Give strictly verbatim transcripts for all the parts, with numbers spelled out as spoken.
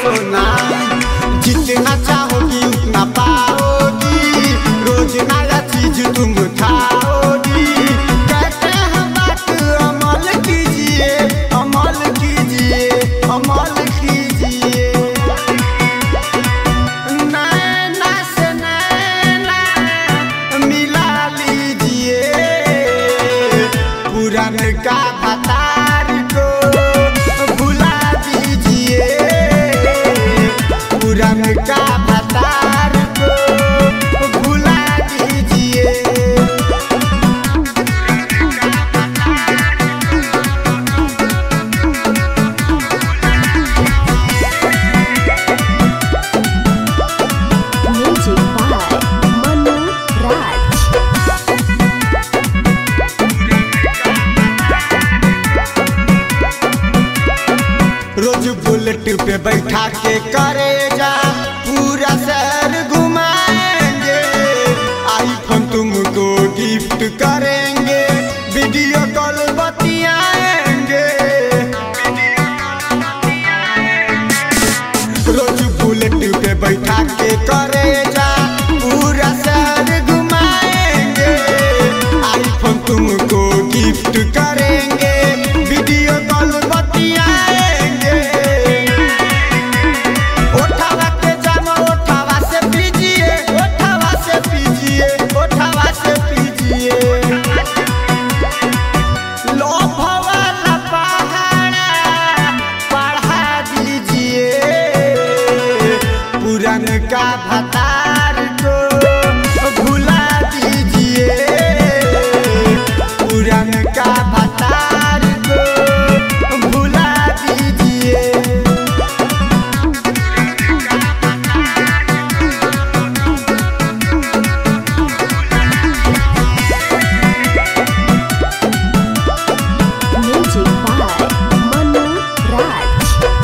सोना, जितना चाहोगी उतना पाओगी, रोज नया चीज तुम खाओगी। कहते हैं बात अमल कीजिए, अमल कीजिए, अमल कीजिए। नैना से नैना मिला लीजिए, पुराने का भतार को भुला दीजिए, पुराने का भतार को भुला दीजिए। Music by Manu Raj. रोज बुलेट पे बैठा के करे जा पूरा शहर घुमाएंगे, आईफोन तुमको गिफ्ट करेंगे, वीडियो कॉल बतियाएंगे। रोज बुलेट पे बैठा के करे जा पूरा शहर घुमाएंगे, आईफोन तुमको गिफ्ट करेंगे, वीडियो कॉल बतियाएंगे। ओठावा के जामा ओठावा से पीजिए, ओठावा से पीजिए, ओठावा से पीजिए। लोभ वाला पहाड़ा पढ़ा दीजिए, पुराने का भतार को भुला दीजिए, पुराने का भतार को भुला दीजिए। Music by Manu Raj.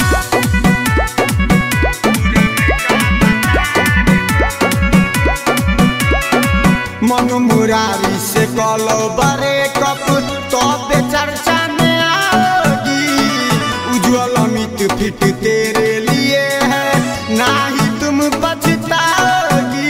मन मुरारी से कलो बरे कप तो चर्चा में आओगी, उज्जवल अमित फिट तेरे लिए है, ना ही तुम पछताओगी।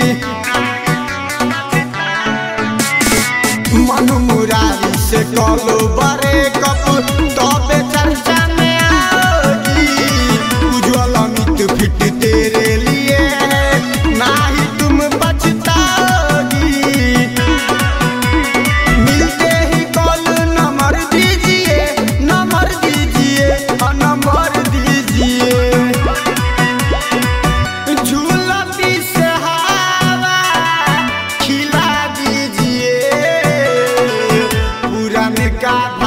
मन मुरारी से कलो बरे कप तो चर्चा में आओगी, उज्जवल अमित फिट तेरे लिए है, ना ही तुम पछताओगी। मिलते ही कॉल नंबर दीजिए, नंबर दीजिए, और नंबर दीजिए। झूलती से हवा खिला दीजिए, पुराने का